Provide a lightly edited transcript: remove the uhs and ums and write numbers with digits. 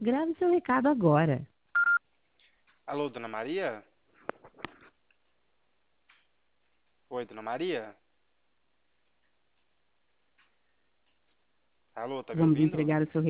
Grave seu recado agora. Alô, Dona Maria? Oi, Dona Maria? Alô, tá me Vamos ouvindo? entregar o seu